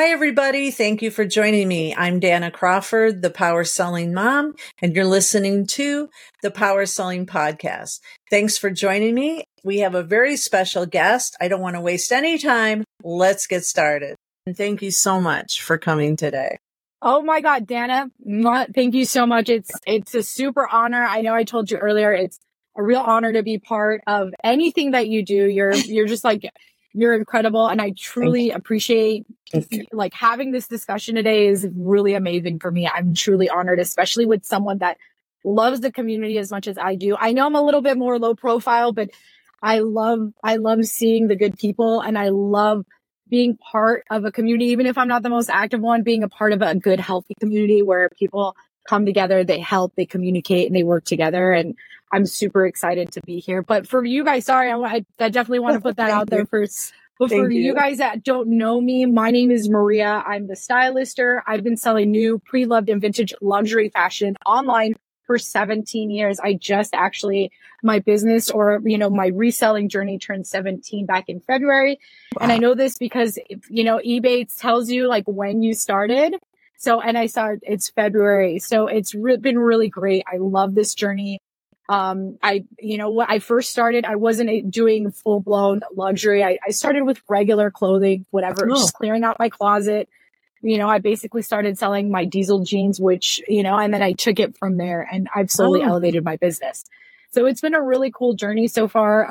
Hi, everybody. Thank you for joining me. I'm Dana Crawford, the Power Selling Mom, and you're listening to the Power Selling Podcast. Thanks for joining me. We have a very special guest. I don't want to waste any time. Let's get started. And thank you so much for coming today. Oh my God, Dana, thank you so much. It's a super honor. I know I told you earlier, it's a real honor to be part of anything that you do. You're just like, you're incredible. And I truly appreciate like having this discussion today is really amazing for me. I'm truly honored, especially with someone that loves the community as much as I do. I know I'm a little bit more low profile, but I love seeing the good people, and I love being part of a community, even if I'm not the most active one, being a part of a good, healthy community where people come together, they help, they communicate, and they work together. And I'm super excited to be here. But for you guys, sorry, I definitely want to put that out there first. But for you guys that don't know me, my name is Maria. I'm the stylister. I've been selling new, pre-loved, and vintage luxury fashion online for 17 years. I just actually, my business or, my reselling journey turned 17 back in February. Wow. And I know this because, eBay tells you like when you started. So, and I saw it's February. So it's been really great. I love this journey. When I first started, I wasn't doing full blown luxury. I started with regular clothing, whatever, just clearing out my closet. I basically started selling my diesel jeans, which, and then I took it from there, and I've slowly elevated my business. So it's been a really cool journey so far.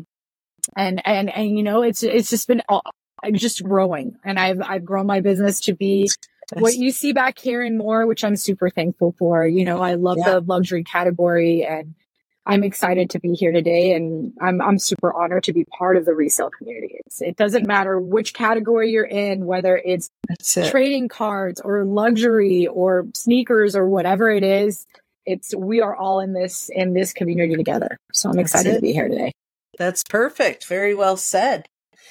It's just been just growing, and I've grown my business to be what you see back here and more, which I'm super thankful for. I love the luxury category, and I'm excited to be here today, and I'm super honored to be part of the resale community. It doesn't matter which category you're in, whether it's trading cards or luxury or sneakers or whatever it is. We are all in this community together. So I'm excited to be here today. That's perfect. Very well said.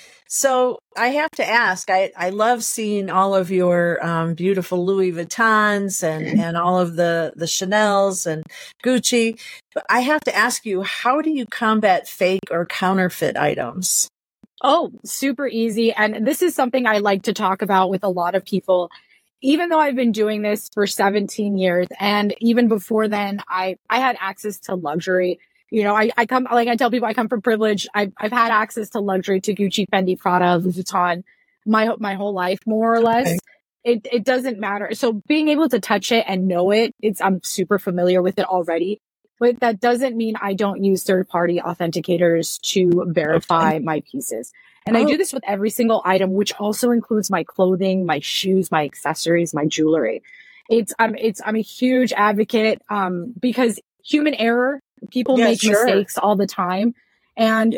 So I have to ask, I love seeing all of your beautiful Louis Vuittons and all of the Chanels and Gucci. But I have to ask you, how do you combat fake or counterfeit items? Oh, super easy. And this is something I like to talk about with a lot of people. Even though I've been doing this for 17 years, and even before then, I had access to luxury. I come, like I tell people, I come from privilege. I've had access to luxury, to Gucci, Fendi, Prada, Louis Vuitton, my whole life, more or less. Okay. It doesn't matter. So being able to touch it and know it, I'm super familiar with it already. But that doesn't mean I don't use third-party authenticators to verify my pieces. And I do this with every single item, which also includes my clothing, my shoes, my accessories, my jewelry. I'm a huge advocate because human error. People make mistakes all the time. And,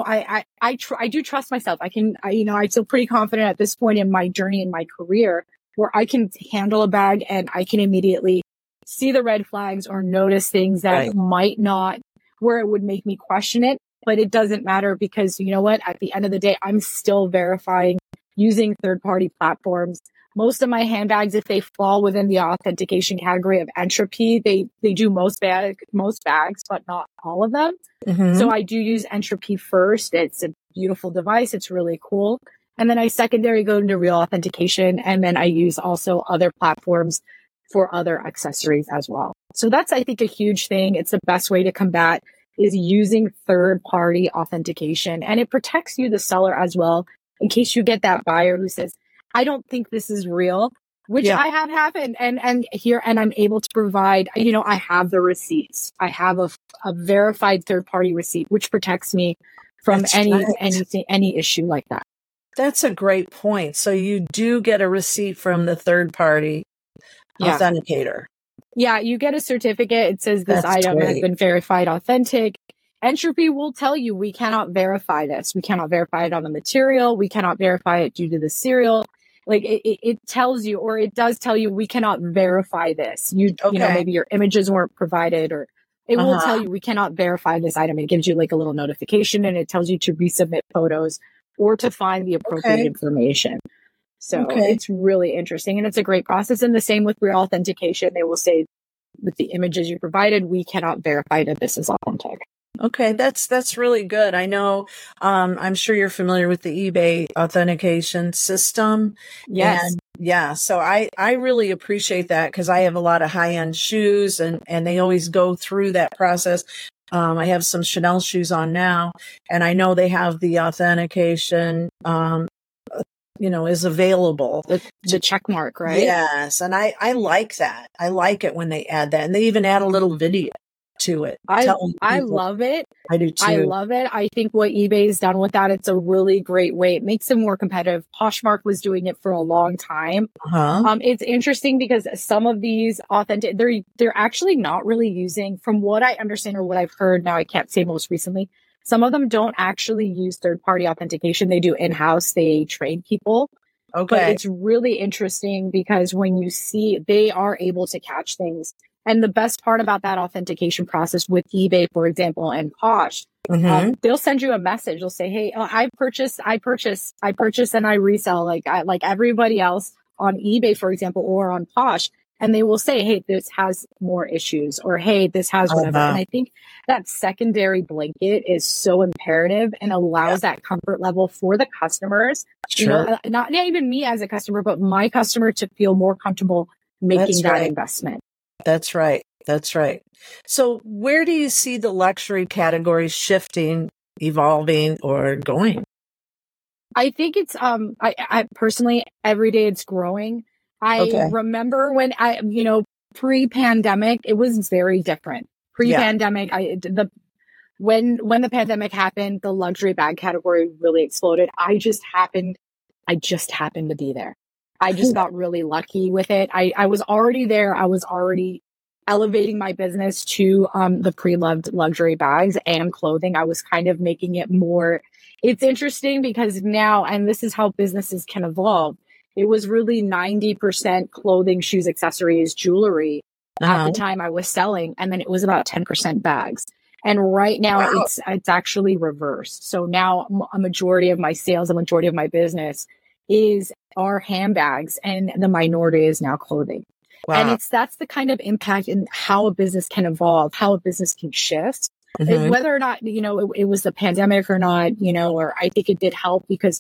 I do trust myself. I feel pretty confident at this point in my journey in my career where I can handle a bag and I can immediately see the red flags or notice things that might not, where it would make me question it. But it doesn't matter because you know what? At the end of the day, I'm still verifying using third-party platforms. Most of my handbags, if they fall within the authentication category of Entropy, they do most bags, but not all of them. Mm-hmm. So I do use Entropy first. It's a beautiful device. It's really cool. And then I secondary go into Real Authentication. And then I use also other platforms for other accessories as well. So that's, I think, a huge thing. It's the best way to combat is using third-party authentication. And it protects you, the seller, as well, in case you get that buyer who says, I don't think this is real, which I have happened. And I'm able to provide, I have the receipts. I have a verified third-party receipt, which protects me from any issue like that. That's a great point. So you do get a receipt from the third-party authenticator. Yeah, you get a certificate. It says this item has been verified authentic. Entropy will tell you we cannot verify this. We cannot verify it on the material. We cannot verify it due to the serial. Like it tells you, or it does tell you, we cannot verify this. Maybe your images weren't provided, or it will tell you we cannot verify this item. It gives you like a little notification, and it tells you to resubmit photos or to find the appropriate information. So it's really interesting, and it's a great process. And the same with Real Authentication. They will say with the images you provided, we cannot verify that this is authentic. Okay. That's really good. I know, I'm sure you're familiar with the eBay authentication system. Yes. And yeah, so I really appreciate that because I have a lot of high end shoes and they always go through that process. I have some Chanel shoes on now and I know they have the authentication, is available. The check mark, right? Yes. And I like that. I like it when they add that. And they even add a little video to it. I telling people. love it. I do I too. love it. I think what eBay's done with that, it's a really great way. It makes them more competitive. Poshmark was doing it for a long time. Uh-huh. It's interesting because some of these authentic, they're actually not really using, from what I understand or what I've heard. Now I can't say most recently. Some of them don't actually use third-party authentication. They do in-house. They train people. But Okay. it's really interesting because when you see, they are able to catch things. And the best part about that authentication process with eBay, for example, and Posh, they'll send you a message. They'll say, "Hey, I purchase, and I resell like everybody else on eBay, for example, or on Posh." And they will say, "Hey, this has more issues," or "Hey, this has whatever." And I think that secondary blanket is so imperative and allows that comfort level for the customers. Sure. Not even me as a customer, but my customer to feel more comfortable making that investment. That's right. That's right. So where do you see the luxury category shifting, evolving, or going? I think it's I personally every day it's growing. I remember when pre-pandemic, it was very different. Pre-pandemic, when the pandemic happened, the luxury bag category really exploded. I just happened to be there. I just got really lucky with it. I was already there. I was already elevating my business to the pre-loved luxury bags and clothing. I was kind of making it more. It's interesting because now, and this is how businesses can evolve, it was really 90% clothing, shoes, accessories, jewelry at the time I was selling. And then it was about 10% bags. And right now it's actually reversed. So now a majority of my sales, a majority of my business are handbags, and the minority is now clothing. Wow. And that's the kind of impact in how a business can evolve, how a business can shift. Whether or not, it was the pandemic or not, or I think it did help because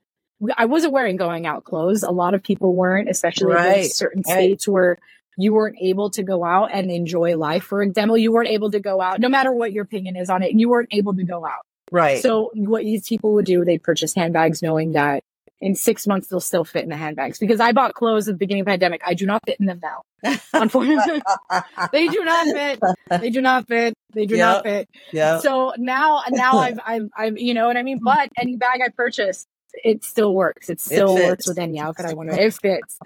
I wasn't wearing going out clothes. A lot of people weren't, especially in certain states where you weren't able to go out and enjoy life. For example, you weren't able to go out, no matter what your opinion is on it, you weren't able to go out. Right. So what these people would do, they'd purchase handbags knowing that in 6 months, they'll still fit in the handbags. Because I bought clothes at the beginning of the pandemic. I do not fit in them now. Unfortunately, they do not fit. They do not fit. They do not fit. Yeah. So now I'm, you know what I mean? But any bag I purchase, it still works. It still works with any outfit I want to. It fits.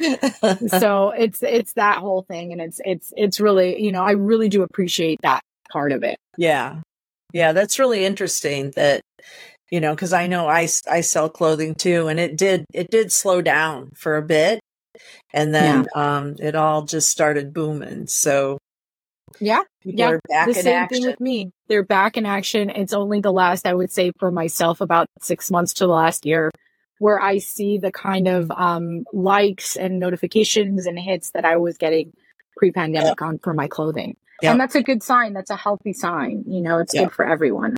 So it's that whole thing. And it's really, I really do appreciate that part of it. Yeah. Yeah. That's really interesting that, because I know I sell clothing too, and it did slow down for a bit, and then it all just started booming. So people are back in action. Thing with me. They're back in action. It's only the last, I would say, for myself, about 6 months to the last year, where I see the kind of likes and notifications and hits that I was getting pre-pandemic on for my clothing, and that's a good sign. That's a healthy sign. It's good for everyone.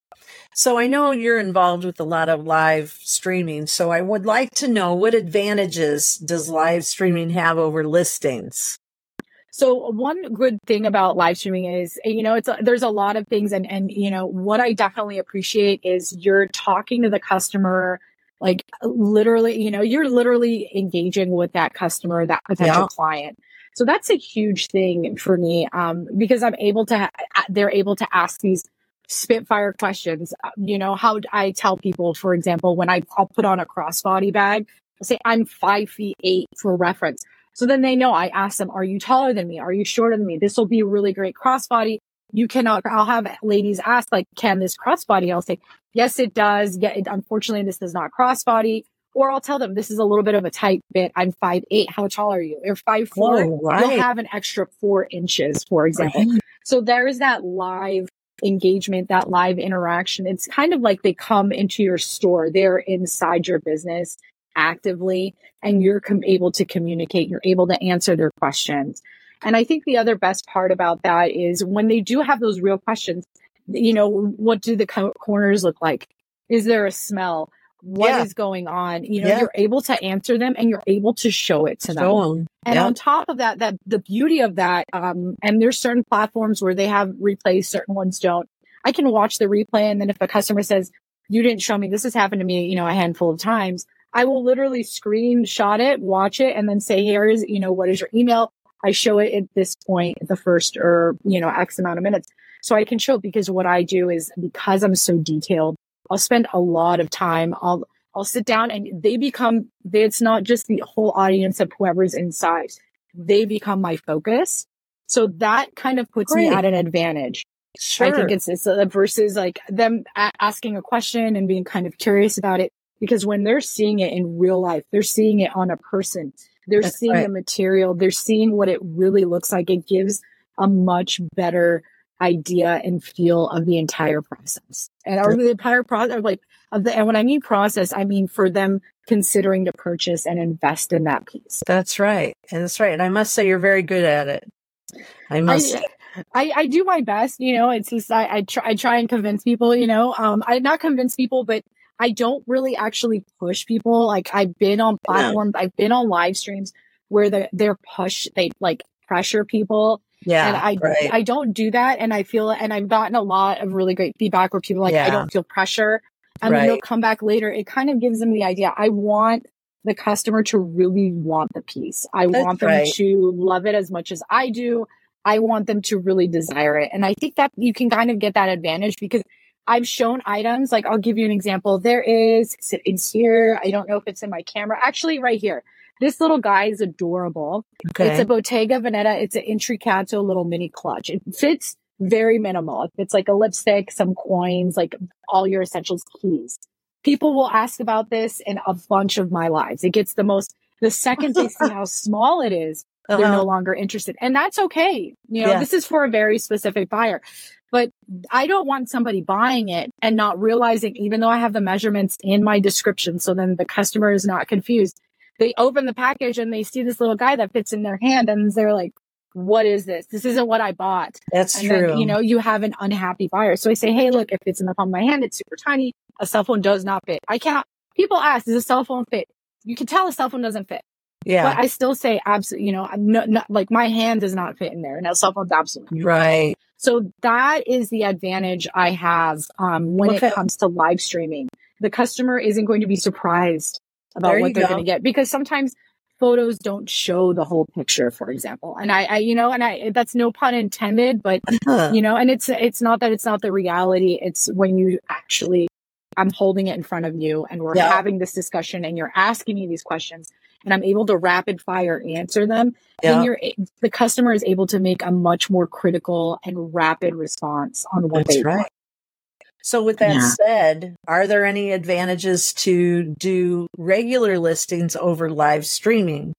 So I know you're involved with a lot of live streaming. So I would like to know, what advantages does live streaming have over listings? So one good thing about live streaming is, there's a lot of things. And what I definitely appreciate is you're talking to the customer, like literally, you're literally engaging with that customer, that potential client. So that's a huge thing for me, because they're able to ask these spitfire questions. How I tell people, for example, when I'll put on a crossbody bag, I'll say I'm 5'8" for reference. So then they know. I ask them, are you taller than me? Are you shorter than me? This will be a really great crossbody. I'll have ladies ask, like, can this crossbody? I'll say, yes, it does. Yeah, unfortunately, this does not crossbody. Or I'll tell them, this is a little bit of a tight fit. I'm 5'8". How tall are you? You're 5'4". You'll have an extra 4 inches, for example. Right. So there is that live engagement, that live interaction. It's kind of like they come into your store. They're inside your business actively, and you're able to communicate. You're able to answer their questions. And I think the other best part about that is when they do have those real questions, what do the corners look like? Is there a smell? What is going on? You're able to answer them and you're able to show it to them. And on top of that, the beauty of that, and there's certain platforms where they have replays, certain ones don't. I can watch the replay, and then if a customer says, you didn't show me, this has happened to me, a handful of times, I will literally screenshot it, watch it, and then say, here is, what is your email? I show it at this point, the first or, X amount of minutes. So I can show it, because what I do is, because I'm so detailed, I'll spend a lot of time. I'll sit down, and it's not just the whole audience of whoever's inside. They become my focus. So that kind of puts me at an advantage. Sure. I think it's versus like them asking a question and being kind of curious about it, because when they're seeing it in real life, they're seeing it on a person. They're seeing the material. They're seeing what it really looks like. It gives a much better idea and feel of the entire process. And the entire process, and when I mean process, I mean for them considering to purchase and invest in that piece. That's right. And I must say, you're very good at it. I do my best, it's just, I try and convince people, I not convince people, but I don't really actually push people. Like, I've been on platforms, I've been on live streams where they like pressure people. Yeah. And I don't do that. And I feel, and I've gotten a lot of really great feedback where people are like, I don't feel pressure. And then they'll come back later. It kind of gives them the idea. I want the customer to really want the piece. I want them to love it as much as I do. I want them to really desire it. And I think that you can kind of get that advantage, because I've shown items, like I'll give you an example. It's here. I don't know if it's in my camera. Actually, right here. This little guy is adorable. Okay. It's a Bottega Veneta. It's an Intricato little mini clutch. It fits very minimal. It fits like a lipstick, some coins, like all your essentials, keys. People will ask about this in a bunch of my lives. It gets the second they see how small it is, they're no longer interested. And that's okay. This is for a very specific buyer. But I don't want somebody buying it and not realizing, even though I have the measurements in my description, so then the customer is not confused. They open the package and they see this little guy that fits in their hand, and they're like, what is this? This isn't what I bought. That's true. Then, you have an unhappy buyer. So I say, hey, look, if it's in the palm of my hand, it's super tiny. A cell phone does not fit. People ask, does a cell phone fit? You can tell a cell phone doesn't fit. Yeah. But I still say absolutely, like my hand does not fit in there, and a cell phone's absolutely right. So that is the advantage I have when it comes to live streaming. The customer isn't going to be surprised about what they're going to get, because sometimes photos don't show the whole picture, for example. And I that's no pun intended, but and it's not that it's not the reality. It's when you actually, I'm holding it in front of you and we're having this discussion and you're asking me these questions and I'm able to rapid fire answer them. And the customer is able to make a much more critical and rapid response on what they want. So with that said, are there any advantages to do regular listings over live streaming?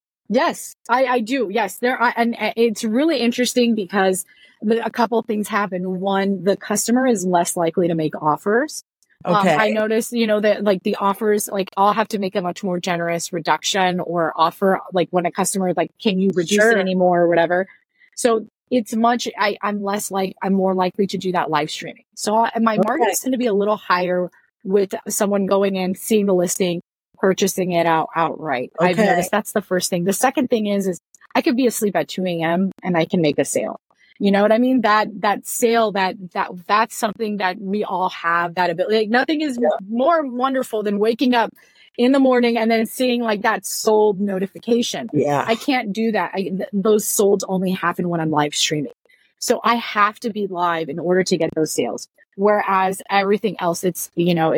Yes, I do. Yes, there are. And it's really interesting because a couple of things happen. One, the customer is less likely to make offers. Okay. I noticed, that like the offers, like I'll have to make a much more generous reduction or offer, like when a customer, like, can you reduce it anymore or whatever? So it's I'm more likely to do that live streaming. So my margins tend to be a little higher with someone going in, seeing the listing, purchasing it outright. Okay. I've noticed that's the first thing. The second thing is I could be asleep at 2 a.m. and I can make a sale. You know what I mean? That sale, that's something that we all have that ability. Like, nothing is more wonderful than waking up in the morning and then seeing like that sold notification. Yeah. I can't do that. Those solds only happen when I'm live streaming. So I have to be live in order to get those sales. Whereas everything else, it's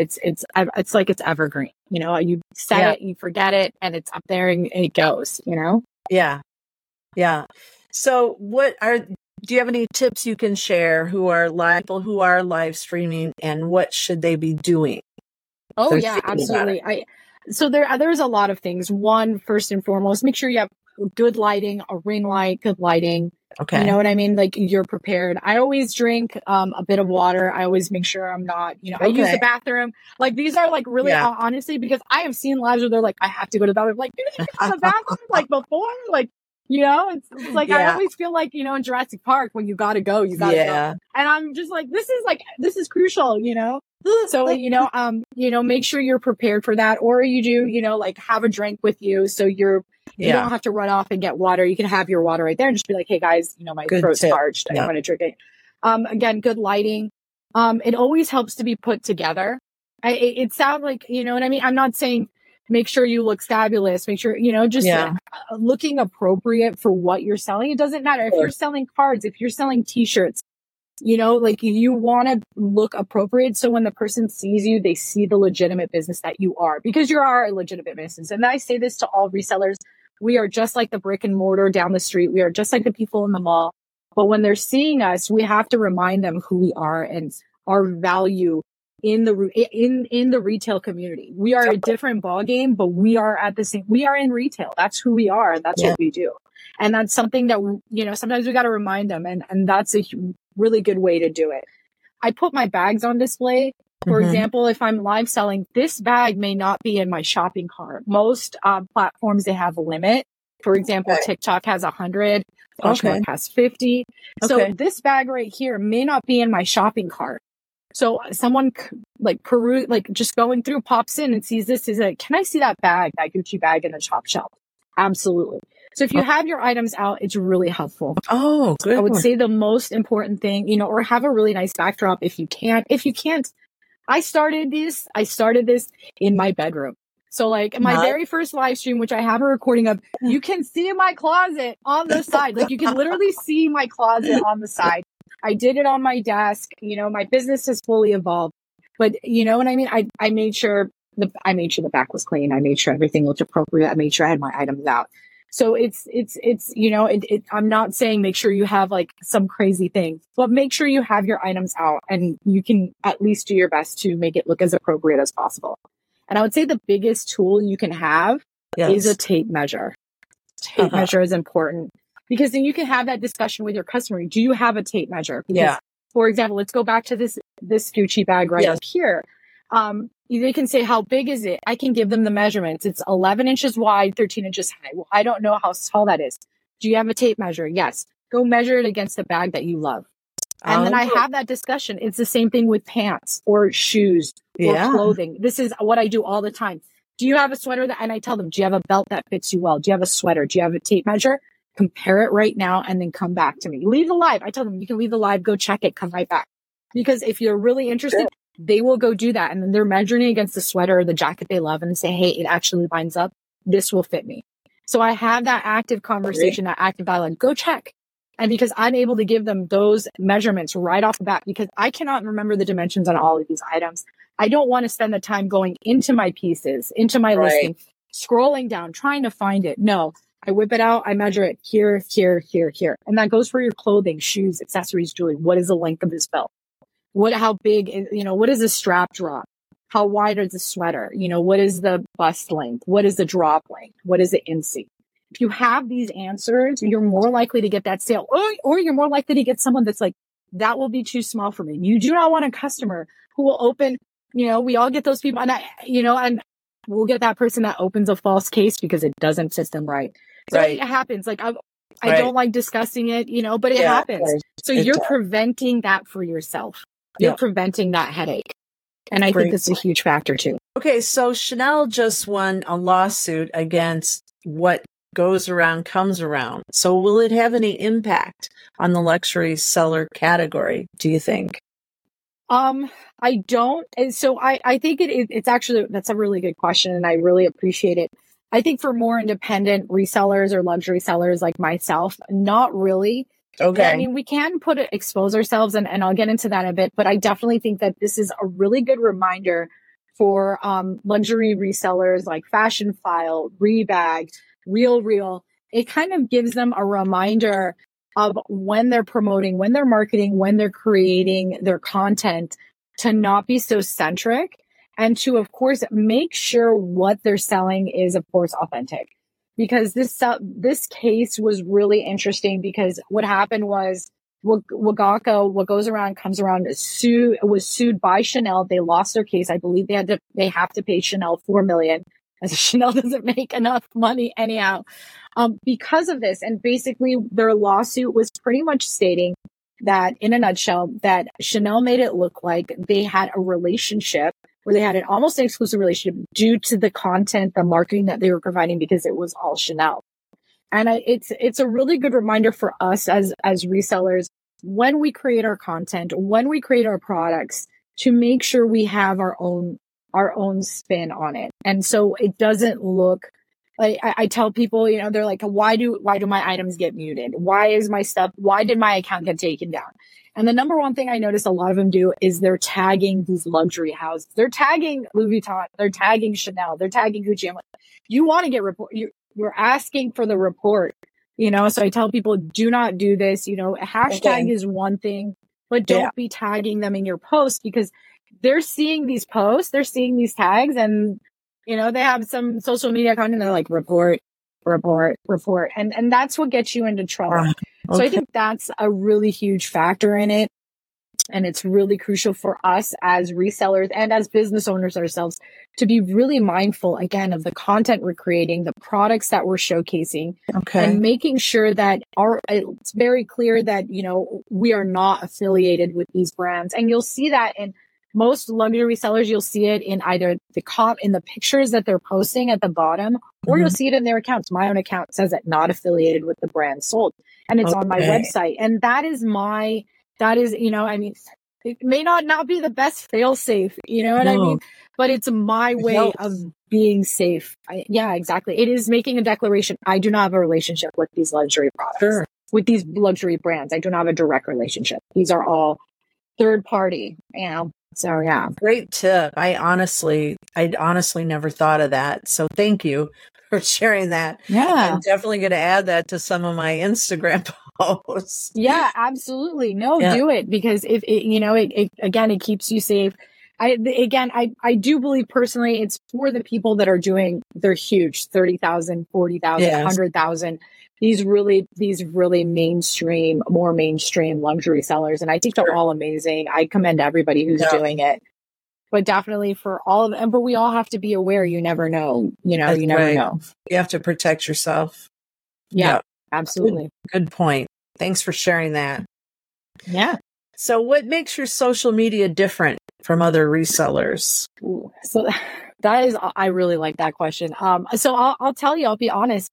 like it's evergreen. You set it, you forget it, and it's up there and it goes, Yeah. Yeah. So do you have any tips you can share people who are live streaming, and what should they be doing? Oh yeah, absolutely. So there's a lot of things. One, first and foremost, make sure you have good lighting, a ring light, good lighting. Okay. You know what I mean? Like, you're prepared. I always drink a bit of water. I always make sure I'm not, I use the bathroom. Like, these are like really honestly, because I have seen lives where they're like, I have to go to the bathroom. Like, you didn't go to the bathroom like before? Like, It's like, I always feel like, in Jurassic Park, when you gotta go, you gotta go. And I'm just like, this is crucial, So, make sure you're prepared for that, or you do, like have a drink with you. So you don't have to run off and get water. You can have your water right there and just be like, hey guys, my throat's parched. I want to drink it. Again, good lighting. It always helps to be put together. It sounds like, you know what I mean? I'm not saying make sure you look fabulous, make sure, looking appropriate for what you're selling. It doesn't matter if you're selling cards, if you're selling t-shirts, like you want to look appropriate. So when the person sees you, they see the legitimate business that you are, because you are a legitimate business. And I say this to all resellers. We are just like the brick and mortar down the street. We are just like the people in the mall. But when they're seeing us, we have to remind them who we are and our value in the retail community. We are a different ballgame, but we are in retail. That's who we are. And that's what we do. And that's something that, sometimes we got to remind them. And that's a really good way to do it. I put my bags on display. For example, if I'm live selling, this bag may not be in my shopping cart. Most platforms, they have a limit. For example, TikTok has 100, Poshmark has 50. So this bag right here may not be in my shopping cart. So someone just going through pops in and sees this, is like, can I see that Gucci bag in the top shelf? Absolutely. So if you have your items out, it's really helpful. Oh, good. I would say the most important thing, or have a really nice backdrop if you can't. I started this in my bedroom. So like my very first live stream, which I have a recording of, you can see my closet on the side. Like you can literally see my closet on the side. I did it on my desk. My business has fully evolved, but you know what I mean? I made sure the back was clean. I made sure everything looked appropriate. I made sure I had my items out. So it's I'm not saying make sure you have like some crazy thing, but make sure you have your items out and you can at least do your best to make it look as appropriate as possible. And I would say the biggest tool you can have is a tape measure. Tape measure is important because then you can have that discussion with your customer. Do you have a tape measure? Because, for example, let's go back to this Gucci bag up here. They can say, how big is it? I can give them the measurements. It's 11 inches wide, 13 inches high. Well, I don't know how tall that is. Do you have a tape measure? Yes. Go measure it against the bag that you love. And then I have that discussion. It's the same thing with pants or shoes or clothing. This is what I do all the time. Do you have a sweater and I tell them, do you have a belt that fits you well? Do you have a sweater? Do you have a tape measure? Compare it right now and then come back to me. Leave the live. I tell them, you can leave the live, go check it, come right back. Because if you're really interested, they will go do that. And then they're measuring against the sweater or the jacket they love and say, hey, it actually lines up. This will fit me. So I have that active conversation, that active dialogue. Go check. And because I'm able to give them those measurements right off the bat, because I cannot remember the dimensions on all of these items. I don't want to spend the time going into my pieces, into my listing, scrolling down, trying to find it. No, I whip it out. I measure it here, here, here, here. And that goes for your clothing, shoes, accessories, jewelry. What is the length of this belt? How big is, what is the strap drop? How wide is the sweater? What is the bust length? What is the drop length? What is the inseam? If you have these answers, you're more likely to get that sale, or you're more likely to get someone that's like, that will be too small for me. You do not want a customer who will open, we all get those people, and and we'll get that person that opens a false case because it doesn't fit them right. So it happens. Like I don't like discussing it, but it happens. So you're preventing that for yourself. You're preventing that headache. And I think that's a huge factor too. Okay. So Chanel just won a lawsuit against what goes around comes around. So will it have any impact on the luxury seller category, do you think? I don't. And so I think it's actually, that's a really good question. And I really appreciate it. I think for more independent resellers or luxury sellers like myself, not really. Okay. I mean, we can expose ourselves and I'll get into that a bit, but I definitely think that this is a really good reminder for, luxury resellers like Fashionphile, Rebag, RealReal. It kind of gives them a reminder of when they're promoting, when they're marketing, when they're creating their content to not be so centric and to, of course, make sure what they're selling is, of course, authentic. Because this case was really interesting because what happened was Wagaka, what goes around comes around, was sued by Chanel. They lost their case. I believe they have to pay Chanel $4 million, as Chanel doesn't make enough money anyhow. because of this. And basically their lawsuit was pretty much stating that, in a nutshell, that Chanel made it look like they had a relationship, where they had an almost an exclusive relationship due to the content, the marketing that they were providing, because it was all Chanel. And it's a really good reminder for us as resellers, when we create our content, when we create our products, to make sure we have our own spin on it. And so it doesn't look like, I tell people, you know, they're like, why do my items get muted? Why did my account get taken down? And the number one thing I notice a lot of them do is they're tagging these luxury houses. They're tagging Louis Vuitton. They're tagging Chanel. They're tagging Gucci. I'm like, you want to get report? You're asking for the report, you know? So I tell people, do not do this. You know, a hashtag is one thing, but don't be tagging them in your post, because they're seeing these posts, they're seeing these tags, and, you know, they have some social media content. They're like, report. And that's what gets you into trouble. So I think that's a really huge factor in it. And it's really crucial for us as resellers and as business owners ourselves to be really mindful, again, of the content we're creating, the products that we're showcasing, and making sure that it's very clear that, you know, we are not affiliated with these brands. And you'll see that in most luxury sellers. You'll see it in either in the pictures that they're posting at the bottom, or you'll see it in their accounts. My own account says that not affiliated with the brand sold, and it's on my website. And that is, you know, I mean, it may not be the best fail safe, you know what I mean? But it's my way of being safe. Yeah, exactly. It is making a declaration. I do not have a relationship with these luxury products, with these luxury brands. I do not have a direct relationship. These are all third party, you know? So yeah. Great tip. I honestly never thought of that. So thank you for sharing that. Yeah. I'm definitely going to add that to some of my Instagram posts. Yeah, absolutely. No, do it, because if it, you know, it again, it keeps you safe. I do believe personally it's for the people that are doing, they're huge, 30,000, 40,000, 100,000. These really more mainstream luxury sellers. And I think they're all amazing. I commend everybody who's doing it. But definitely for all of them, but we all have to be aware. You never know. You know, you never know. You have to protect yourself. Yeah, absolutely. Good point. Thanks for sharing that. Yeah. So what makes your social media different from other resellers? Ooh, so that is, I really like that question. So I'll tell you, I'll be honest.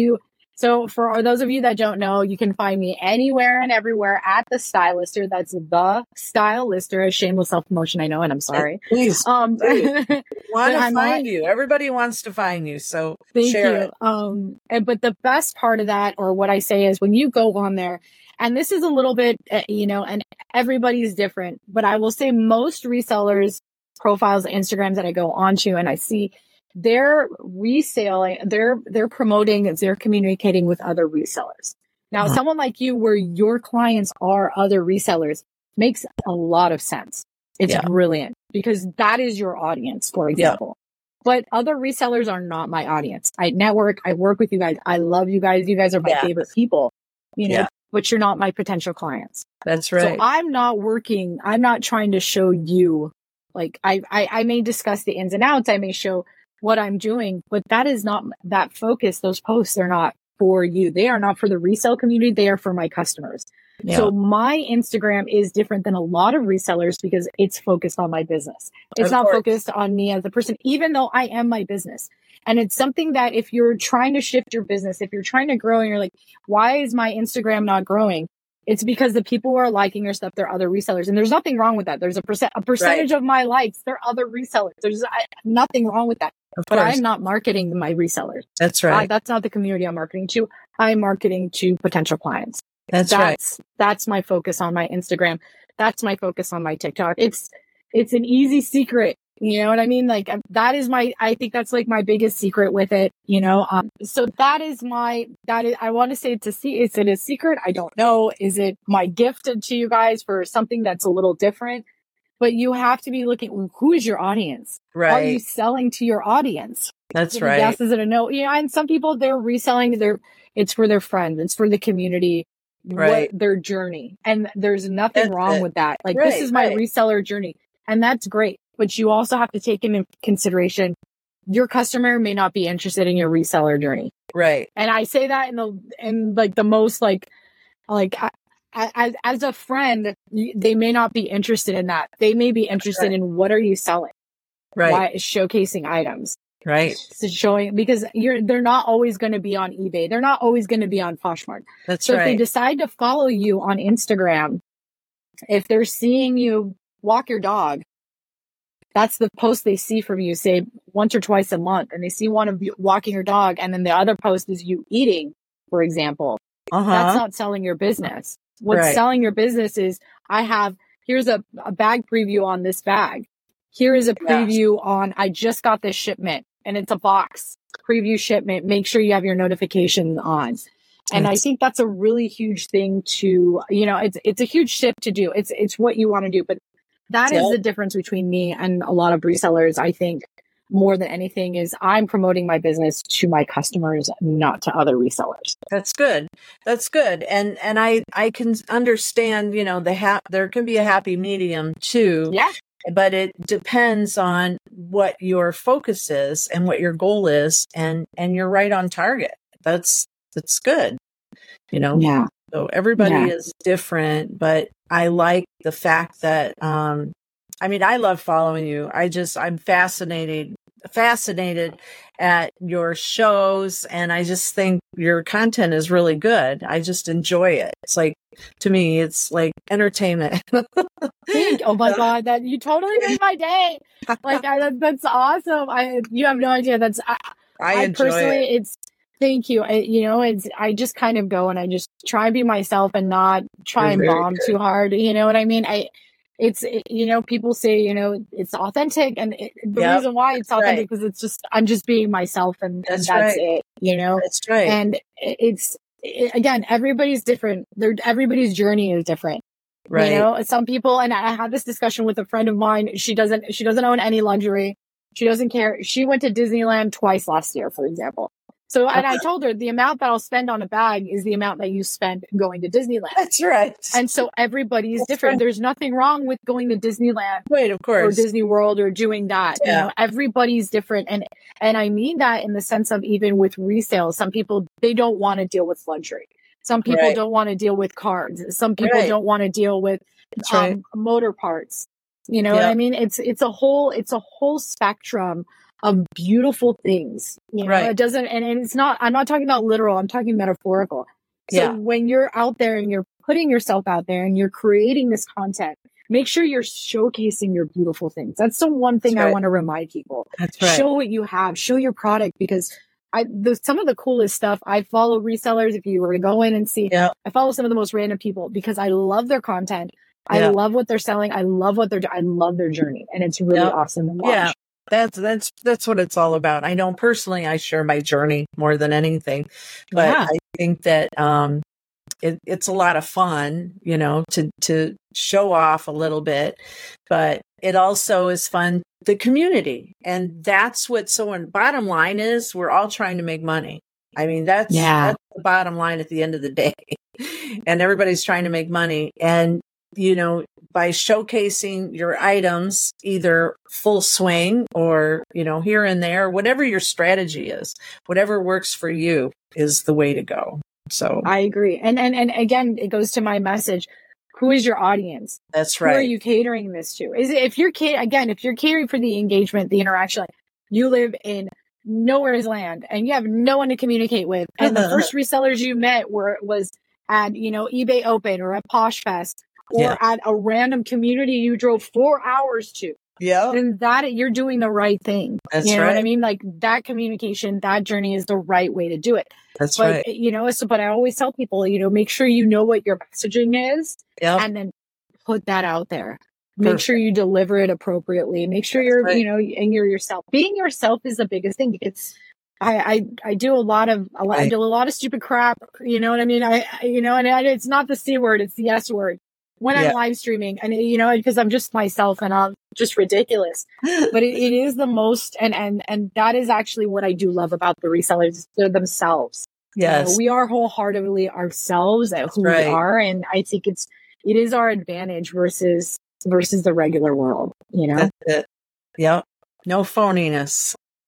So for those of you that don't know, you can find me anywhere and everywhere at The Style Lister. That's The Style Lister. A shameless self-promotion, I know, and I'm sorry. Please. Want to find you. Everybody wants to find you. So share it. But the best part of that, or what I say, is when you go on there, and this is a little bit, you know, and everybody's different, but I will say most resellers' profiles, Instagrams that I go onto and I see, they're reselling, they're promoting, they're communicating with other resellers. Now, someone like you, where your clients are other resellers, makes a lot of sense. It's brilliant, because that is your audience, for example. But other resellers are not my audience. I network, I work with you guys. I love you guys. You guys are my favorite people, you know, but you're not my potential clients. That's right. So I'm not trying to show you, like, I may discuss the ins and outs. I may show what I'm doing, but that is not that focus. Those posts are not for you. They are not for the resale community. They are for my customers. Yeah. So my Instagram is different than a lot of resellers because it's focused on my business. It's not focused on me as a person, even though I am my business. And it's something that if you're trying to shift your business, if you're trying to grow and you're like, why is my Instagram not growing? It's because the people who are liking your stuff, they're other resellers. And there's nothing wrong with that. There's a percentage of my likes, they're other resellers. There's nothing wrong with that. But I'm not marketing my resellers. That's right. That's not the community I'm marketing to. I'm marketing to potential clients. That's right. That's my focus on my Instagram. That's my focus on my TikTok. It's an easy secret. You know what I mean? Like I think that's like my biggest secret with it, you know? So I want to say is it a secret? I don't know. Is it my gift to you guys for something that's a little different? But you have to be looking, who is your audience? Right. Are you selling to your audience? That's right. Yes, is it a no? You know, and some people, they're reselling, it's for their friends. It's for the community, their journey. And there's nothing wrong with that. Like, this is my reseller journey. And that's great. But you also have to take into consideration your customer may not be interested in your reseller journey. Right. And I say that in like the most as a friend, they may not be interested in that. They may be interested in what are you selling? Right. Why showcasing items. Right. So showing, because they're not always going to be on eBay. They're not always going to be on Poshmark. That's so right. If they decide to follow you on Instagram, if they're seeing you walk your dog, that's the post they see from you, say once or twice a month, and they see one of you walking your dog, and then the other post is you eating, for example. That's not selling your business. What's selling your business is, here's a bag preview on this bag. Here is a preview on, I just got this shipment, and it's a box preview shipment. Make sure you have your notifications on. And I think that's a really huge thing to, it's a huge shift to do. It's what you want to do, but that is the difference between me and a lot of resellers. I think more than anything is I'm promoting my business to my customers, not to other resellers. That's good. That's good. And I can understand, there can be a happy medium too. Yeah. But it depends on what your focus is and what your goal is, and you're right on target. That's good. Yeah. So everybody is different, but I like the fact that, I love following you. I'm fascinated at your shows, and I just think your content is really good. I just enjoy it. It's like, to me, it's like entertainment. Oh my God, that you totally made my day. Like, that's awesome. You have no idea. I enjoy personally, it. Thank you. I just kind of go and I just try and be myself and not try and bomb too hard. You know what I mean? People say, it's authentic, and the reason why it's authentic is it's just, I'm just being myself, and that's it, That's right. And again, everybody's different. Everybody's journey is different. Right. Some people, and I had this discussion with a friend of mine. She doesn't own any luxury. She doesn't care. She went to Disneyland twice last year, for example. So, and I told her the amount that I'll spend on a bag is the amount that you spend going to Disneyland. That's right. And so everybody's different. Right. There's nothing wrong with going to Disneyland, of course, or Disney World, or doing that. Yeah. Everybody's different. And I mean that in the sense of, even with resale, some people, they don't want to deal with luxury. Some people don't want to deal with cards. Some people don't want to deal with motor parts. You know what I mean? It's a whole spectrum of beautiful things. It doesn't, and it's not, I'm not talking about literal, I'm talking metaphorical. So when you're out there and you're putting yourself out there and you're creating this content, make sure you're showcasing your beautiful things. That's the one thing I want to remind people. That's right. Show what you have, show your product, because some of the coolest stuff, I follow resellers. If you were to go in and see, I follow some of the most random people because I love their content. I love what they're selling. I love what I love their journey, and it's really awesome to watch. Yeah. That's what it's all about. I know personally, I share my journey more than anything, but I think that, it's a lot of fun, to show off a little bit, but it also is fun, the community. And that's what, bottom line is, we're all trying to make money. I mean, that's the bottom line at the end of the day, and everybody's trying to make money. And, by showcasing your items, either full swing or, here and there, whatever your strategy is, whatever works for you is the way to go. So I agree. And again, it goes to my message. Who is your audience? That's right. Who are you catering this to? If you're catering for the engagement, the interaction, you live in nowhere's land and you have no one to communicate with. And the first resellers you met was at, eBay Open or at PoshFest, or at a random community you drove 4 hours to. Yeah. And that you're doing the right thing. That's you know right. what I mean? Like, that communication, that journey is the right way to do it. That's right. But I always tell people, make sure you know what your messaging is, and then put that out there. Make sure you deliver it appropriately. Make sure you're, and you're yourself. Being yourself is the biggest thing. It's, I do a lot of stupid crap. You know what I mean? And it's not the C word, it's the S word. When I'm live streaming, and because I'm just myself and I'm just ridiculous, but it is the most, and that is actually what I do love about the resellers. They're themselves. Yes. We are wholeheartedly ourselves at who we are. And I think it is our advantage versus the regular world, That's it. Yep. No phoniness.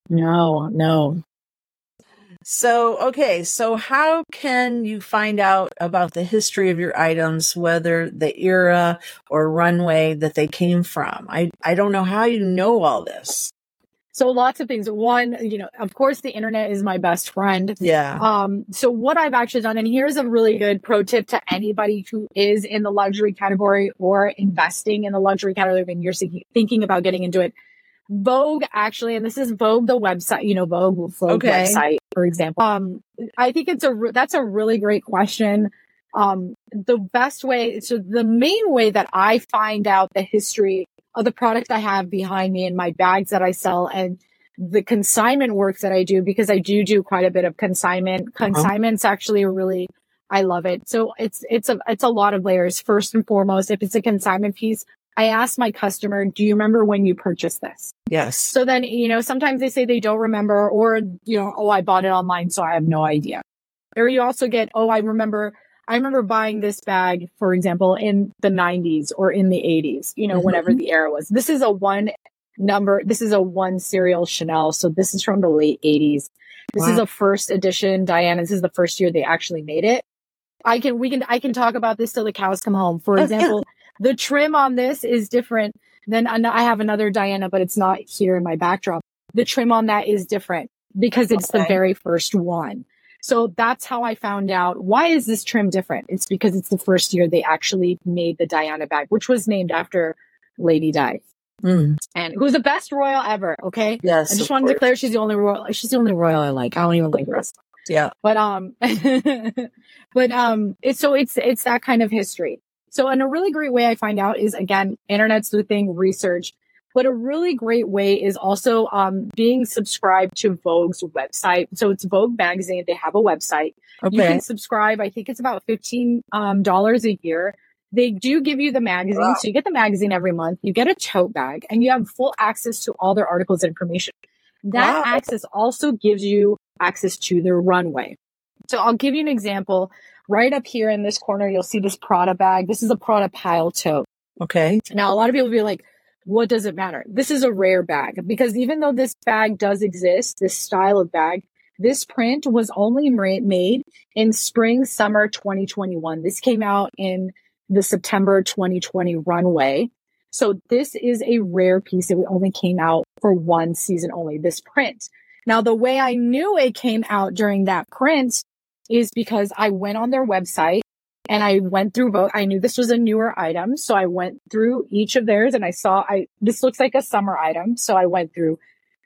No. So, okay. So how can you find out about the history of your items, whether the era or runway that they came from? I don't know how you know all this. So lots of things. One, of course, the internet is my best friend. Yeah. So what I've actually done, and here's a really good pro tip to anybody who is in the luxury category or investing in the luxury category when you're thinking about getting into it. Vogue actually, and this is Vogue, the website, Vogue website, for example. I think that's a really great question. The best way, so the main way that I find out the history of the product I have behind me and my bags that I sell and the consignment work that I do, because I do quite a bit of consignment. Consignment's actually really, I love it. So it's a lot of layers. First and foremost, if it's a consignment piece, I ask my customer, do you remember when you purchased this? Yes. So then, sometimes they say they don't remember, or, I bought it online, so I have no idea. Or you also get, I remember buying this bag, for example, in the 90s or in the 80s, whenever the era was. This is a one serial Chanel. So this is from the late 80s. This is a first edition Diana. This is the first year they actually made it. I can talk about this till the cows come home. For example, the trim on this is different than I have another Diana, but it's not here in my backdrop. The trim on that is different because it's the very first one. So that's how I found out, why is this trim different? It's because it's the first year they actually made the Diana bag, which was named after Lady Di. And who's the best royal ever. Okay. Yes. I just want to declare she's the only royal I like. I don't even like the rest. Yeah. But, it's that kind of history. So, and a really great way I find out is, again, internet sleuthing, research. But a really great way is also being subscribed to Vogue's website. So it's Vogue magazine. They have a website. Okay. You can subscribe. I think it's about $15 a year. They do give you the magazine. Wow. So you get the magazine every month. You get a tote bag and you have full access to all their articles and information. That access also gives you access to their runway. So I'll give you an example. Right up here in this corner, you'll see this Prada bag. This is a Prada pile tote. Okay. Now, a lot of people will be like, what does it matter? This is a rare bag because even though this bag does exist, this style of bag, this print was only made in spring, summer 2021. This came out in the September 2020 runway. So this is a rare piece that only came out for one season only, this print. Now, the way I knew it came out during that print is because I went on their website and I went through Vogue. I knew this was a newer item. So I went through each of theirs and I saw, this looks like a summer item. So I went through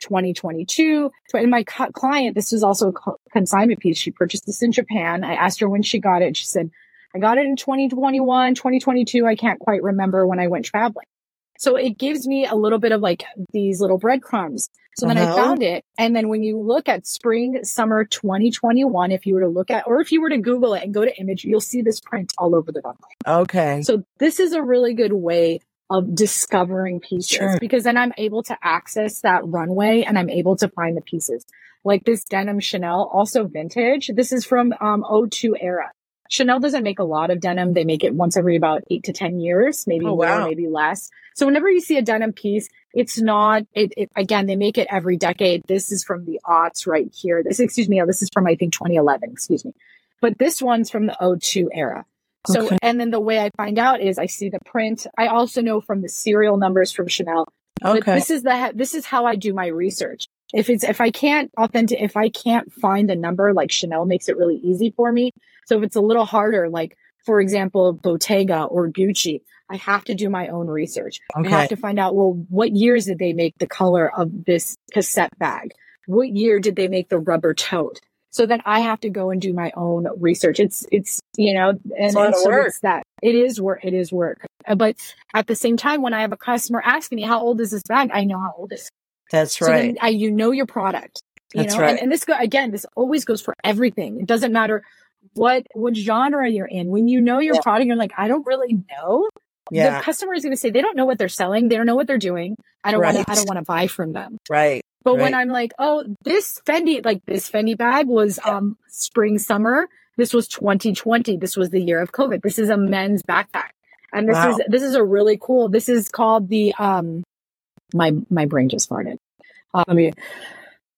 2022. And my client, this was also a consignment piece. She purchased this in Japan. I asked her when she got it. She said, I got it in 2021, 2022. I can't quite remember when I went traveling. So it gives me a little bit of like these little breadcrumbs. So then I found it. And then when you look at spring, summer 2021, if you were to look at, or if you were to Google it and go to image, you'll see this print all over the runway. Okay. So this is a really good way of discovering pieces because then I'm able to access that runway and I'm able to find the pieces. Like this denim Chanel, also vintage. This is from 02 era. Chanel doesn't make a lot of denim. They make it once every about 8 to 10 years, maybe more, maybe less. So whenever you see a denim piece, it's not, again, they make it every decade. This is from the aughts right here. This is from, I think, 2011, But this one's from the 02 era. So, and then the way I find out is I see the print. I also know from the serial numbers from Chanel. Okay. But this is how I do my research. If I can't find the number, like Chanel makes it really easy for me. So if it's a little harder, like for example, Bottega or Gucci, I have to do my own research. I have to find out, well, what years did they make the color of this cassette bag? What year did they make the rubber tote? So then I have to go and do my own research. It's and it's that it is work. But at the same time, when I have a customer asking me, how old is this bag? I know how old it is. That's right. So then you know your product. That's right. And this always goes for everything. It doesn't matter what genre you're in. When you know your product, you're like, I don't really know. Yeah. The customer is going to say they don't know what they're selling. They don't know what they're doing. I don't want to buy from them. Right. But when I'm like, oh, this Fendi bag was spring, summer. This was 2020. This was the year of COVID. This is a men's backpack. And this is a really cool, this is called the, my brain just farted.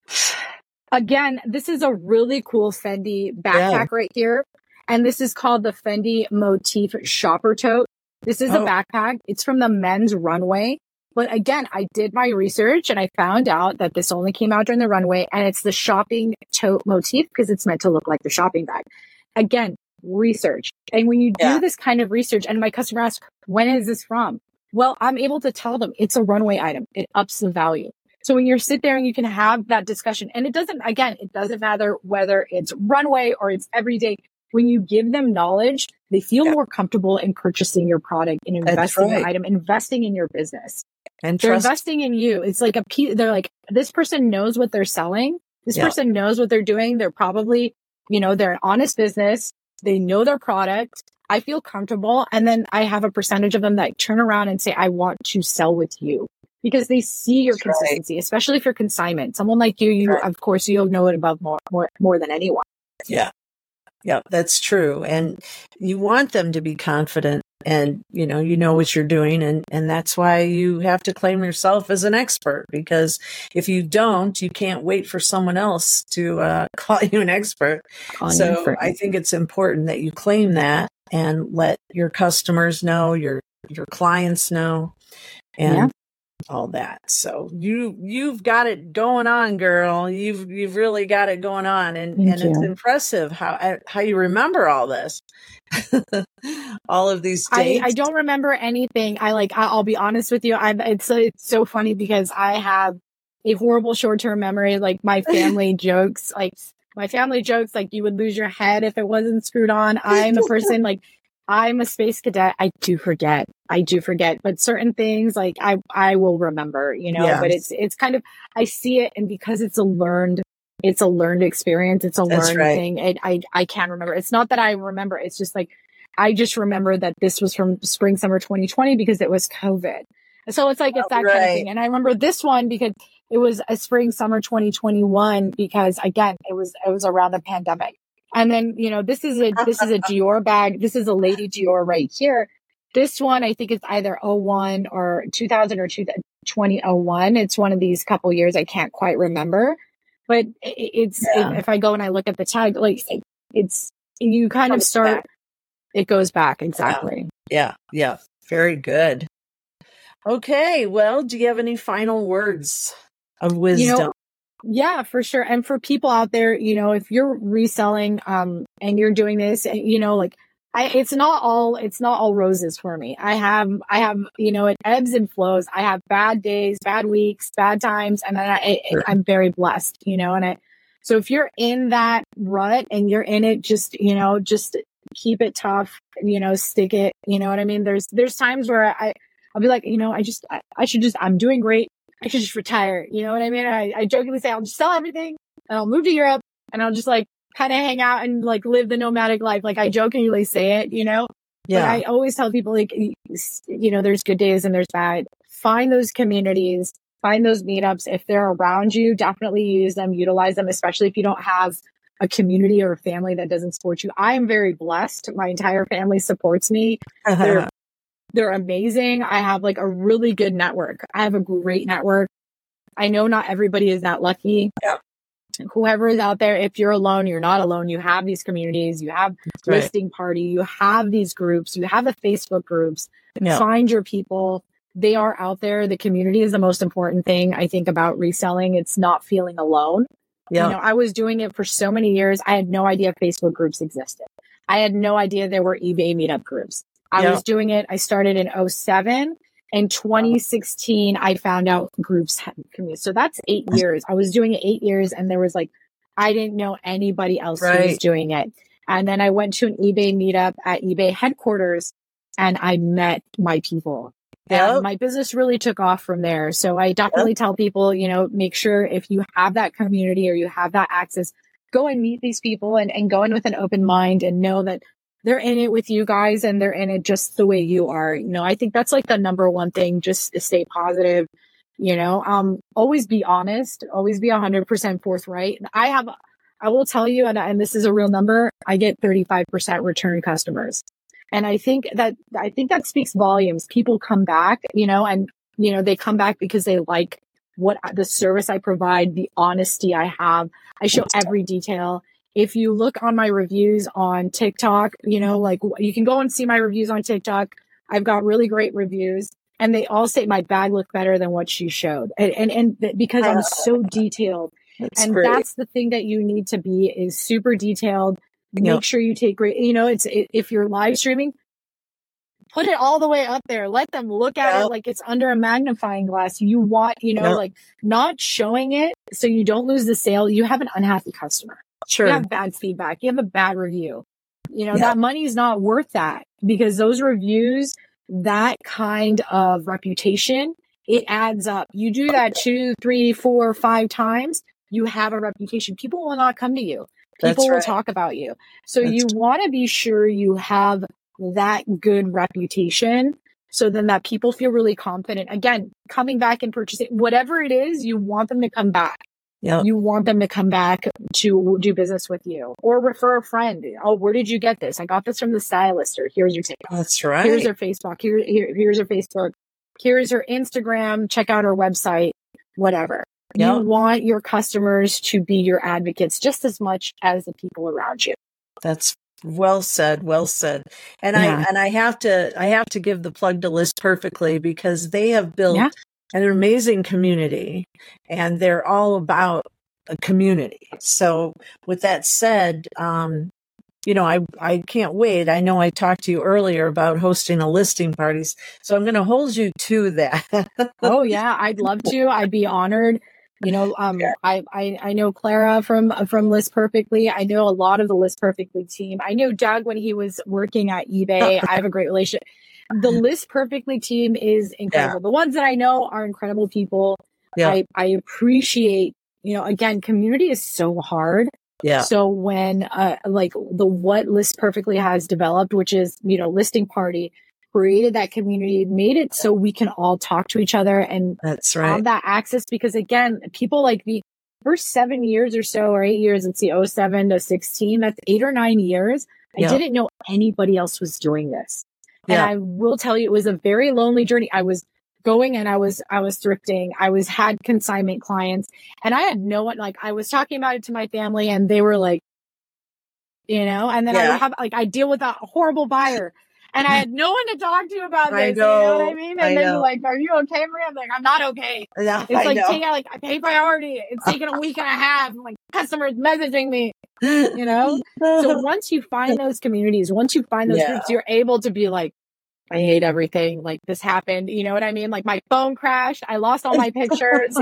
Again, this is a really cool Fendi backpack right here. And this is called the Fendi Motif Shopper Tote. This is a backpack. It's from the men's runway. But again, I did my research and I found out that this only came out during the runway, and it's the shopping tote motif because it's meant to look like the shopping bag. Again, research. And when you do this kind of research, and my customer asks, when is this from? Well, I'm able to tell them it's a runway item. It ups the value. So when you sit there and you can have that discussion, and it doesn't matter whether it's runway or it's everyday. When you give them knowledge, they feel more comfortable in purchasing your product and investing in the item, investing in your business. And they're investing in you. It's like they're like, this person knows what they're selling. This person knows what they're doing. They're probably, they're an honest business. They know their product. I feel comfortable. And then I have a percentage of them that turn around and say, I want to sell with you. Because they see your consistency, especially if you're consignment. Someone like you, of course, you'll know it above more than anyone. Yeah. Yeah, that's true. And you want them to be confident and, you know what you're doing. And that's why you have to claim yourself as an expert, because if you don't, you can't wait for someone else to call you an expert. So I think it's important that you claim that and let your customers know, your clients know, and all that. So you've got it going on, girl. You've really got it going on, and it's impressive how you remember all this, all of these dates. I don't remember anything. I'll be honest with you. It's so funny because I have a horrible short-term memory. Like my family jokes, like you would lose your head if it wasn't screwed on. I'm a person I'm a space cadet. I do forget, but certain things I will remember, but it's kind of, I see it. And because it's a learned experience. It's a learned thing. I can't remember. It's not that I remember. It's just I just remember that this was from spring, summer 2020 because it was COVID. So it's it's that kind of thing. And I remember this one because it was a spring, summer 2021 because again, it was around the pandemic. And then, this is a Dior bag. This is a Lady Dior right here. This one, I think it's either 01 or 2000 or 2001. It's one of these couple years. I can't quite remember, but if I go and I look at the tag, you kind of start, it goes back. Exactly. Yeah. Very good. Okay. Well, do you have any final words of wisdom? Yeah, for sure. And for people out there, if you're reselling, and you're doing this, it's not all roses for me. I have, it ebbs and flows. I have bad days, bad weeks, bad times. And then I'm very blessed, so if you're in that rut and you're in it, just keep it tough, stick it, you know what I mean? There's times where I'll be like, I'm doing great. I should just retire. You know what I mean? I jokingly say I'll just sell everything and I'll move to Europe and I'll just kind of hang out and live the nomadic life. I jokingly say it, Yeah. But I always tell people there's good days and there's bad. Find those communities, find those meetups. If they're around you, definitely use them, utilize them, especially if you don't have a community or a family that doesn't support you. I am very blessed. My entire family supports me. They're amazing. I have a really good network. I have a great network. I know not everybody is that lucky. Yeah. Whoever is out there, if you're alone, you're not alone. You have these communities, you have listing party, you have these groups, you have the Facebook groups. Yeah. Find your people. They are out there. The community is the most important thing I think about reselling. It's not feeling alone. Yeah. I was doing it for so many years. I had no idea Facebook groups existed. I had no idea there were eBay meetup groups. I was doing it. I started in 2007. In 2016, I found out groups had communities. So that's 8 years. I was doing it 8 years and there was I didn't know anybody else who was doing it. And then I went to an eBay meetup at eBay headquarters and I met my people. And my business really took off from there. So I definitely tell people, make sure if you have that community or you have that access, go and meet these people and go in with an open mind and know that they're in it with you guys and they're in it just the way you are. I think that's the number one thing, just stay positive, always be honest, always be 100% forthright. I will tell you, and this is a real number, I get 35% return customers. And I think that speaks volumes. People come back, and they come back because they like what the service I provide, the honesty I have. I show every detail. If you look on my reviews on TikTok, like you can go and see my reviews on TikTok. I've got really great reviews, and they all say my bag looked better than what she showed. And because I'm so detailed. That's and great. That's the thing that you need to be, is super detailed. Make sure you take great, if you're live streaming, put it all the way up there. Let them look at it like it's under a magnifying glass. You want, like not showing it so you don't lose the sale. You have an unhappy customer. Sure. You have bad feedback. You have a bad review. That money is not worth that, because those reviews, that kind of reputation, it adds up. You do that 2, 3, 4, 5 times, you have a reputation. People will not come to you. People will talk about you. So you want to be sure you have that good reputation, so then that people feel really confident. Again, coming back and purchasing, whatever it is, you want them to come back. Yep. You want them to come back to do business with you, or refer a friend. Oh, where did you get this? I got this from the stylister. Here's your TikTok. That's right. Here's her Facebook. Here's her Facebook. Here's her Instagram. Check out her website, whatever. Yep. You want your customers to be your advocates just as much as the people around you. That's well said. Well said. And I have to give the plug to List Perfectly, because they have built an amazing community, and they're all about a community. So with that said, I can't wait. I know I talked to you earlier about hosting a listing parties, so I'm going to hold you to that. Oh yeah, I'd love to. I'd be honored. I know Clara from List Perfectly. I know a lot of the List Perfectly team. I knew Doug when he was working at eBay. I have a great relationship. The List Perfectly team is incredible. Yeah. The ones that I know are incredible people. Yeah. I appreciate, again, community is so hard. Yeah. So when, what List Perfectly has developed, which is, Listing Party, created that community, made it so we can all talk to each other and have that access. Because again, people like the first 7 years or so, or 8 years, let's see, 07 to 16, that's 8 or 9 years. I didn't know anybody else was doing this. And I will tell you, it was a very lonely journey. I was going and I was thrifting. Had consignment clients, and I had no one, I was talking about it to my family, and they were like, and then I deal with a horrible buyer, and I had no one to talk to about this. You know what I mean? And then you're like, "Are you okay, Maria?" I'm like, "I'm not okay." Yeah, it's like I pay priority. It's taken a week and a half. I'm like, customers messaging me. So once you find those communities, once you find those groups, you're able to be like, I hate everything. Like, this happened. You know what I mean? Like, my phone crashed. I lost all my pictures,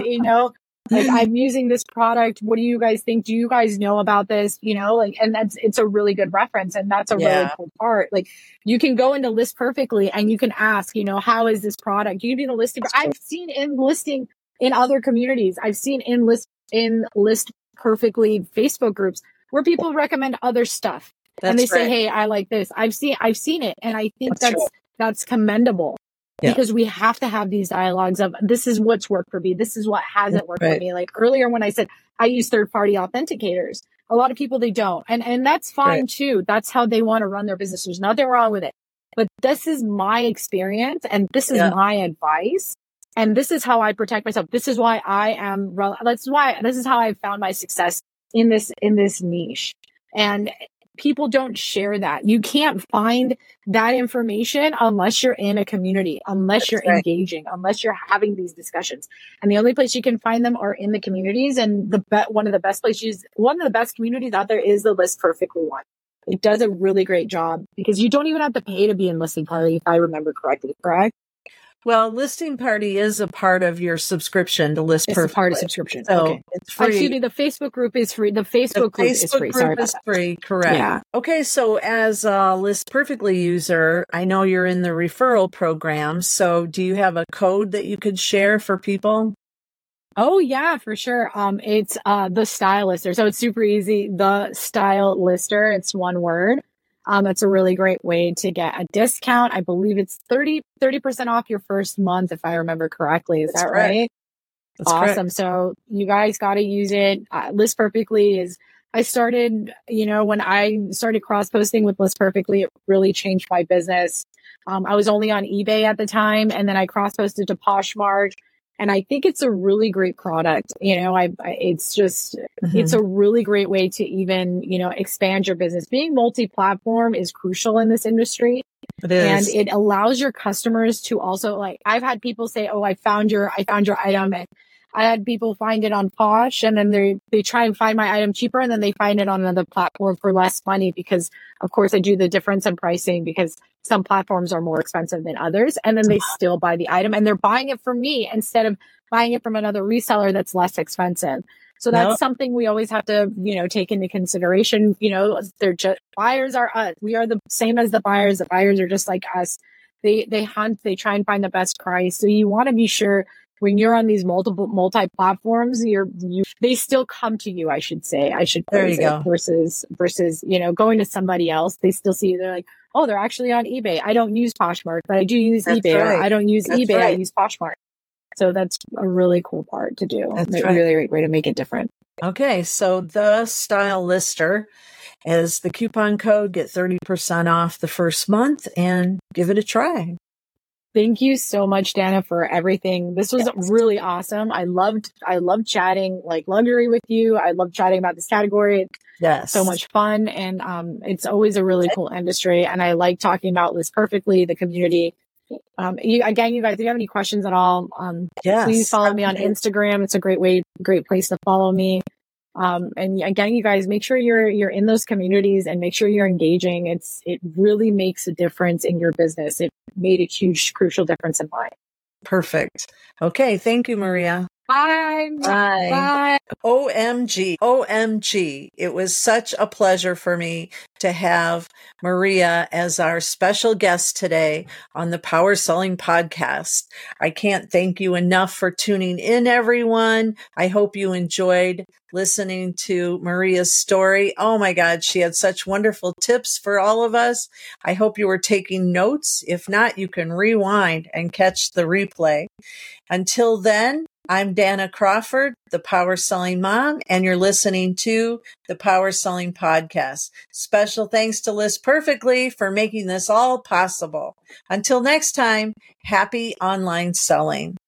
I'm using this product. What do you guys think? Do you guys know about this? And it's a really good reference. And that's a really cool part. Like, you can go into List Perfectly and you can ask, how is this product? You can be the listing. I've seen in listing in other communities. I've seen in List Perfectly Facebook groups where people recommend other stuff. And they say, hey, I like this. I've seen it. And I think that's commendable, because we have to have these dialogues of, this is what's worked for me. This is what hasn't worked for me. Like earlier when I said I use third-party authenticators, a lot of people, they don't. And that's fine too. That's how they want to run their business. There's nothing wrong with it. But this is my experience, and this is my advice. And this is how I protect myself. This is why this is how I found my success in this niche. And people don't share that. You can't find that information unless you're in a community, unless you're engaging, unless you're having these discussions. And the only place you can find them are in the communities. And one of the best communities out there is the List Perfectly one. It does a really great job, because you don't even have to pay to be in Listing Party, if I remember correctly, correct? Well, Listing Party is a part of your subscription to List Perfectly. It's a part of subscription. So okay. It's free. Excuse me, the Facebook group is free. The Facebook group is free. Sorry about that. Free, correct. Yeah. Okay, so as a List Perfectly user, I know you're in the referral program. So do you have a code that you could share for people? Oh yeah, for sure. It's the Style Lister. So it's super easy. The Style Lister. It's one word. It's a really great way to get a discount. I believe it's 30% off your first month, if I remember correctly. Is that right? That's awesome. Correct. So you guys got to use it. List Perfectly I started, when I started cross-posting with List Perfectly, it really changed my business. I was only on eBay at the time, and then I cross-posted to Poshmark. And I think it's a really great product. It's just, it's a really great way to even, expand your business. Being multi-platform is crucial in this industry. It is. And it allows your customers to also, like, I've had people say, "Oh, I found your item." And I had people find it on Posh, and then they try and find my item cheaper, and then they find it on another platform for less money, because of course I do the difference in pricing, because some platforms are more expensive than others, and then they still buy the item, and they're buying it from me instead of buying it from another reseller that's less expensive. So that's something we always have to, take into consideration. They're just, buyers are us. We are the same as the buyers. The buyers are just like us. They hunt, they try and find the best price. So you want to be sure when you're on these multi-platforms, they still come to you, I should there you go. Versus, going to somebody else. They still see you. They're like, oh, they're actually on eBay. I don't use Poshmark, but I do use eBay. Right. Or I don't use That's eBay. right. I use Poshmark. So that's a really cool part to do. That's a right. really great way to make it different. Okay. So the Style Lister as the coupon code, get 30% off the first month and give it a try. Thank you so much, Dana, for everything. This was really awesome. I loved chatting like luxury with you. I love chatting about this category. It's so much fun. And it's always a really cool industry. And I like talking about List Perfectly, the community. You guys, if you have any questions at all, please follow me on Instagram. It's a great place to follow me. And again, you guys, make sure you're in those communities and make sure you're engaging. It really makes a difference in your business. It made a huge, crucial difference in mine. Perfect. Okay. Thank you, Maria. Bye. Bye. Bye. OMG. It was such a pleasure for me to have Maria as our special guest today on the Power Selling Podcast. I can't thank you enough for tuning in, everyone. I hope you enjoyed listening to Maria's story. Oh my God, she had such wonderful tips for all of us. I hope you were taking notes. If not, you can rewind and catch the replay. Until then, I'm Dana Crawford, the Power Selling Mom, and you're listening to the Power Selling Podcast. Special thanks to List Perfectly for making this all possible. Until next time, happy online selling.